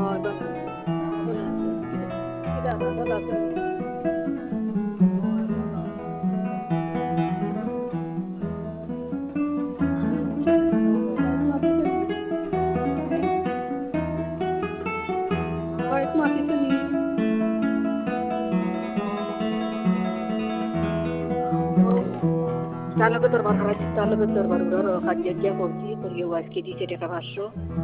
Oh, benar. Benar. Tidak ada langsung. Oh, itu masih seni. Talo betul baru kajian dia kau pergi was kedi saya kasih.